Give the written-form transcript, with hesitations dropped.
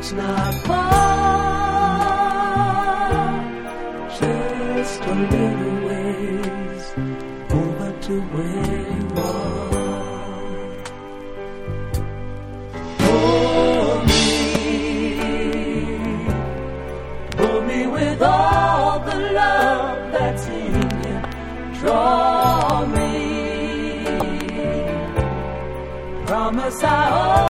It's not far, just a little ways over to where you are. Hold me with all the love that's in you. Draw me, promise I'll